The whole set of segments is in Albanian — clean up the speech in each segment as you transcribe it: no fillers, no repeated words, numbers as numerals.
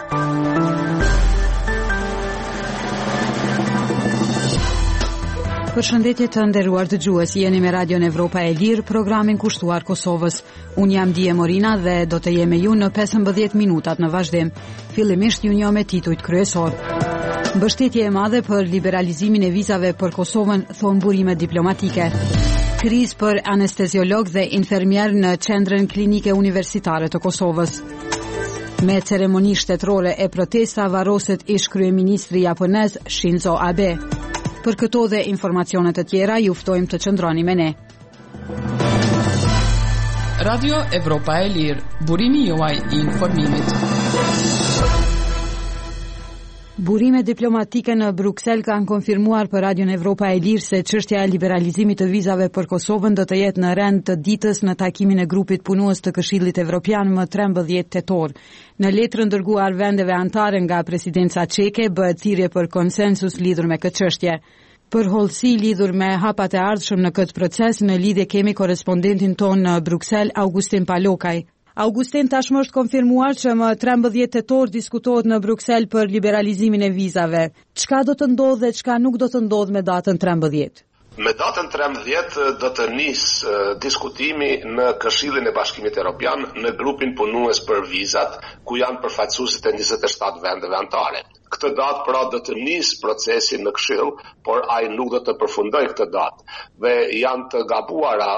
Përshëndetje të nderuar dëgjues, jeni me Radion Evropa e Lirë, programin kushtuar Kosovës. Unë jam Dije Morina dhe do të jem me ju në 15 minutat në vazhdim. Fillimisht ju njoh me titujt kryesor. Mbështetje e madhe për liberalizimin e vizave për Kosovën, thon burime diplomatike. Krizë për anesteziolog dhe infermier në qendrën klinike universitare të Kosovës. Me ceremoni shtetërore e protesta varroset ish kryeministri japonez Shinzo Abe. Për këto dhe informacione të tjera, ju ftojmë të qëndroni me ne. Radio Evropa e Lirë, burimi juaj i informimit. Burime diplomatike në Bruksel kanë konfirmuar për Radion Evropa e Lirë se çështja e liberalizimit të vizave për Kosovën do të jetë në rend të ditës në takimin e grupit punues të Këshillit Evropian më 13 tetor. Në letrën dërguar vendeve anëtare nga presidenca çeke bëhet thirrje për konsensus lidhur me këtë çështje. Për hollësi lidhur me hapat e ardhshëm në këtë proces, në lidhje kemi korrespondentin ton në Bruksel, Augustin Palokaj. Augustin, tashmë është konfirmuar që më 13 tetor diskutohet në Bruksel për liberalizimin e vizave. Çka do të ndodhë dhe çka nuk do të ndodhë me datën 13? Me datën 13 do të nisë diskutimi në Këshillin e Bashkimit Evropian në grupin punues për vizat, ku janë përfaqësuesit e 27 vendeve anëtare. Këtë datë pra do të nisë procesin në Këshill, por ai nuk do të përfundojë këtë datë. Dhe janë të gabuara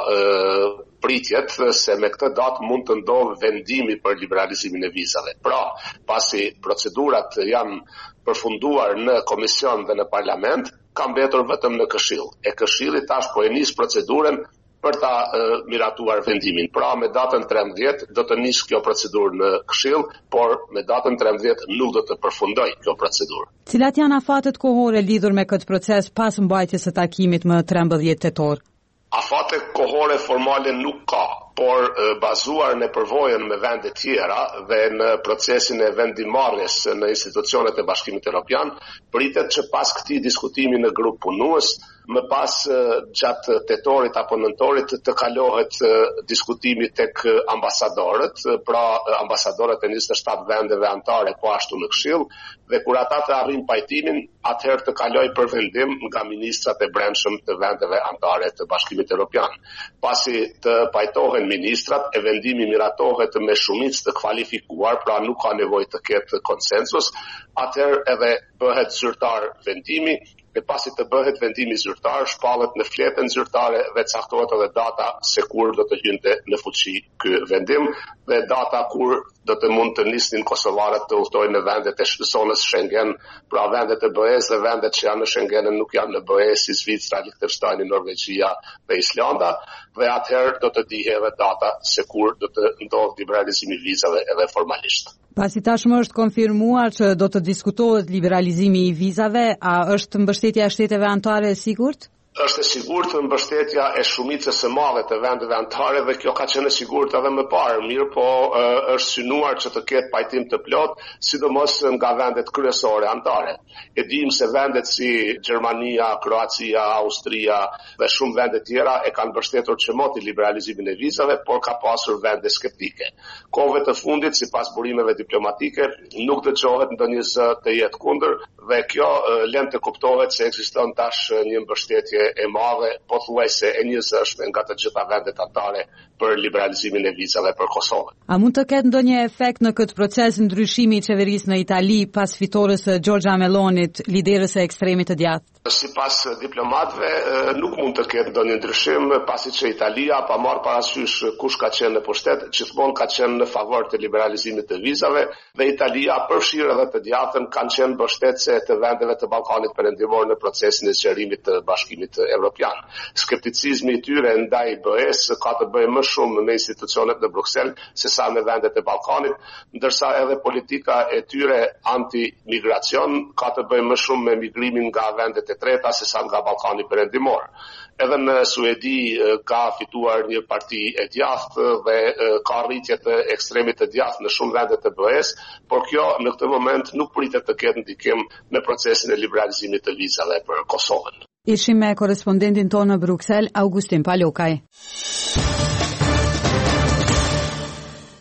pritjet se me këtë datë mund të ndodhë vendimi për liberalizimin e vizave. Pra, pasi procedurat janë përfunduar në komision dhe në parlament, ka mbetur vetëm në Këshill. E Këshilli tash po e nis procedurën për ta miratuar vendimin. Pra, me datën 13 do të nisë kjo procedurë në Këshill, por me datën 13 nuk do të përfundoj kjo procedurë. Cilat janë afatet kohore lidhur me këtë proces pas mbajtjes së takimit më 13 tetor? Afate kohore formale nuk ka, por bazuar në përvojën me vende tjera dhe në procesin e vendimarrjes në institucionet e Bashkimit Evropian, pritet që pas këtij diskutimi në grup punues, më pas gjatë tetorit apo nëntorit të kalohet diskutimi tek ambasadorët, pra ambasadorët e 27 vendeve anëtare po ashtu në Këshill, dhe kur ata të arrin pajtimin, atëherë të kalojë për vendim nga ministrat e brendshëm të vendeve anëtare të Bashkimit Evropian. Pasi të pajtohen ministrat, e vendimi miratohet me shumicë të kvalifikuar, pra nuk ka nevojë të ketë konsensus, atëherë edhe bëhet zyrtar vendimi. E pasi të bëhet vendimi zyrtar, shpallet në fletën zyrtare dhe caktohet edhe data se kur do të hynte në fuqi ky vendim dhe data kur do të mund të nisnin kosovarët të udhtojnë në vendet e zonës Schengen, pra vendet e BE-s dhe vendet që janë në Schengen nuk janë në BE, si Zvicra, Liechtenstein, Norvegjia dhe Islanda, dhe atëherë do të dihet edhe data se kur do të ndodhë liberalizimi i vizave edhe formalisht. Pasi tashmë është konfirmuar që do të diskutohet liberalizimi i vizave, a është mbështetja e shteteve anëtare e sigurt? Është e sigurt mbështetja e shumicës së madhe të vendeve anëtare dhe kjo ka qenë e sigurt edhe më parë, mirë po është synuar që të ketë pajtim të plot, sidomos nga vendet kryesore anëtare. E dim se vendet si Gjermania, Kroacia, Austria dhe shumë vende tjera e kanë mbështetur çmoti liberalizimin e vizave, por ka pasur vende skeptike. Kohëve të fundit, sipas burimeve diplomatike, nuk dëgjohet ndonjë zë të jetë kundër dhe kjo lën të kuptohet se ekziston tash një mbështetje e madhe, pothuajse e njëzëshme nga të gjitha vendet anëtare për liberalizimin e vizave për Kosovën. A mund të ketë ndonjë efekt në këtë proces ndryshimi i qeverisë në Itali pas fitores së Giorgia Melonit, liderës së ekstremit të djathtë? Sipas diplomatëve nuk mund të ketë ndonjë ndryshim, pasi që Italia pa marrë parasysh kush ka qenë në pushtet, gjithmonë ka qenë në favor të liberalizimit të vizave dhe Italia përfshirë edhe të djathtën kanë qenë mbështetëse të vendeve të Ballkanit Perëndimor në procesin e zgjerimit të Bashkimit Evropian. Skepticizmi i tyre ndaj BE-s ka të bëjë më shumë me institucionet në Bruksel se sa me vendet e Ballkanit, ndërsa edhe politika e tyre anti-migracion ka të bëjë më shumë me migrimin nga vendet e treta se sa nga Ballkani Perëndimor. Edhe në Suedi ka fituar një parti e djathtë dhe ka rritje të ekstremit të djathtë në shumë vende të BE-s, por kjo në këtë moment nuk pritet të ketë ndikim në procesin e liberalizimit të vizave për Kosovën. Ishim me korespondentin tonë në Bruksel, Augustin Palokaj.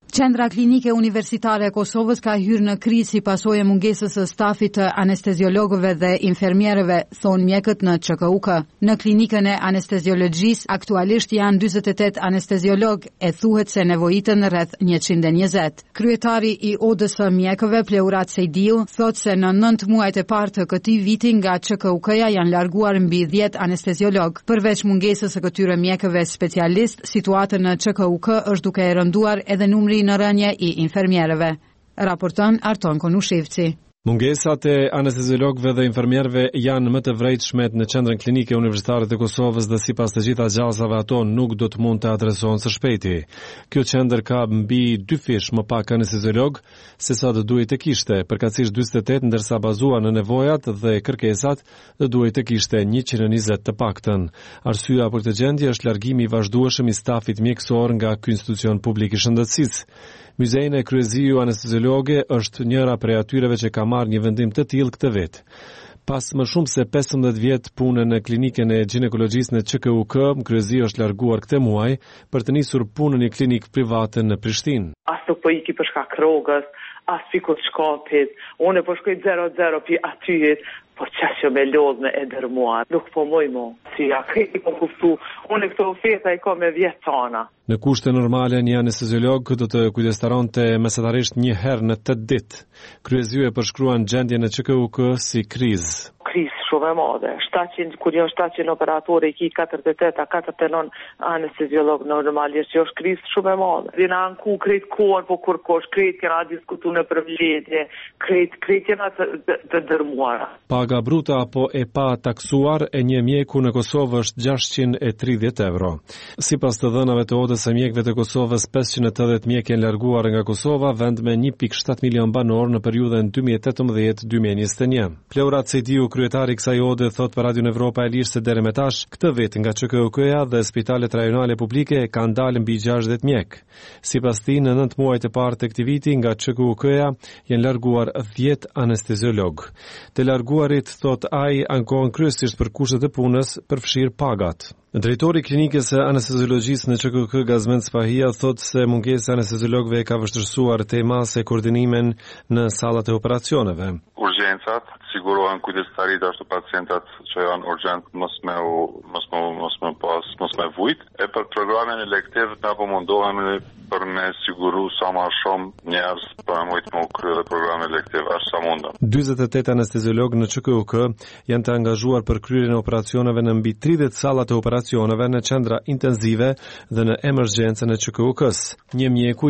Qendra Klinike Universitare e Kosovës ka hyrë në krizë si pasojë e mungesës së stafit të anesteziologëve dhe infermierëve, thonë mjekët në ÇKUK. Në klinikën e anesteziologjisë aktualisht janë 48 anesteziolog e thuhet se nevojiten rreth 120. Kryetari i Odës së mjekëve, Pleurat Sejdiu, thotë se në 9 muajt e parë të këtij viti nga ÇKUK-ja janë larguar mbi 10 anesteziolog. Përveç mungesës së këtyre mjekëve specialist, situata në ÇKUK është duke e rënduar edhe numri në rënje i infermierëve. Raporton Arton Konushevci. Mungesat e anesteziologëve dhe infermierëve janë më të vërejtshme në Qendrën Klinike Universitare të Kosovës dhe sipas të gjitha gjasave ato nuk do të mund të adresohen së shpejti. Kjo qendër ka mbi 2 fish më pak anesteziolog se sa do duhej të kishte, përkatësisht 48, ndërsa bazuar në nevojat dhe kërkesat do duhej të kishte 120 të paktën. Arsyeja për këtë gjendje është largimi i vazhdueshëm i stafit mjekësor nga ky institucion publik i shëndetësisë. Muzein e Kryeziju anesteziologe është njëra prej atyreve që ka marrë një vendim të tillë këtë vit. Pas më shumë se 15 vjet pune në klinikën e ginekologjisë në ÇKUK, Kryezi është larguar këtë muaj për të nisur punën në një klinikë private në Prishtinë. As nuk po iki për shkak rrogës, as pikut shkapit. Unë po shkoj 0-0 pi atyjet, po çfarë me lodh me e dërmuar. Nuk po moj mo. Si ja kreti po kuptu. Unë këto ofeta i kam me 10 tona. Në kushte normale një anesteziolog do të kujdestaronte mesatarisht një herë në 8 ditë. Kryezi e përshkruan gjendjen e ÇKUK si krizë. Krizë shumë e madhe. 700, kur janë 700 operatorë, i ki 48-49 anesteziolog normalisht, që është krizë shumë e madhe. Dhe në anku krejt kohën, po kur kosh, krejt kena diskutu në përmledje, krejt kena të dërmuara. Paga bruta apo e pa taksuar e një mjeku në Kosovë është 630 euro. Sipas të dhënave të Odës së mjekëve të Kosovës, 580 mjekë janë larguar nga Kosova, vend me 1.7 milion banor në periudhën 2018-2021. Pleurat Sejdiu, kryetari i kësaj ode, thot për Radio Evropa e Lirë se deri më tash këtë vit nga ÇKUK-ja dhe spitalet rajonale publike kanë dalë mbi 60 mjek. Sipas tij, në 9 muajt e parë të këtij viti nga ÇKUK-ja janë larguar 10 anesteziolog. Të larguarit, thot ai, ankohen kryesisht për kushtet e punës, përfshir pagat. Drejtori i klinikës së anesteziologjisë në ÇKUK, Gazmend Spahia, thot se mungesa e anesteziologëve ka vështirësuar tema se koordinimin në sallat e operacioneve. Urgjencat sigurohen kujdestarit ashtu pacientat që janë urgjent mos me vujt. E për programin elektiv na po mundohemi për me siguru sa më shumë njerëz për me më kryer program elektiv as sa mundem. 48 anesteziologë në ÇKUK janë të angazhuar për kryerjen e operacioneve në mbi 30 sallat e operacioneve në qendra intenzive dhe në emergjencën e ÇKUK-s. Një mjeku